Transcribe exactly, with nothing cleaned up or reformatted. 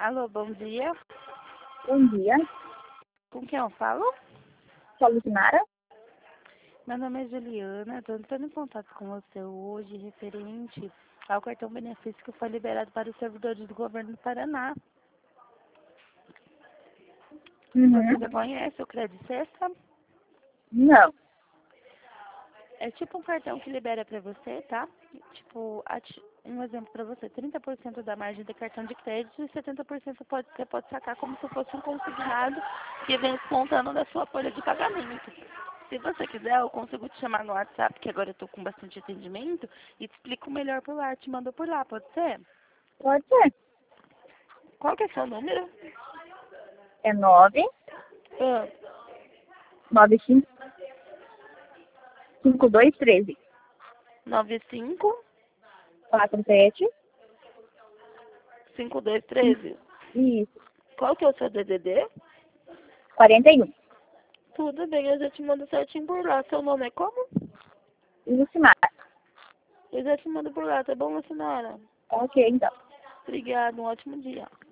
Alô, bom dia. Bom dia, Com quem eu falo? sou a Lucimara. Meu nome é Juliana. Estou entrando em contato com você hoje referente ao cartão benefício que foi liberado para os servidores do governo do Paraná. Você Uhum. já conhece o Crédito Sexta? Não. É tipo um cartão que libera para você, tá? Tipo, ati- um exemplo para você, trinta por cento da margem de cartão de crédito e setenta por cento pode, você pode sacar como se fosse um consignado que vem descontando da sua folha de pagamento. Se você quiser, eu consigo te chamar no WhatsApp, que agora eu tô com bastante atendimento, e te explico melhor por lá, te mando por lá, pode ser? Pode ser. Qual que é seu número? É nove Ah, nove cinco cinco dois treze nove cinco quatro sete. cinco dois treze. Isso. Qual que é o seu D D D? quarenta e um. Tudo bem, eu já te mando certinho por lá. Seu nome é como? Lucimara. Eu já te mando por lá, tá bom, senhora? Ok, então. Obrigada, um ótimo dia.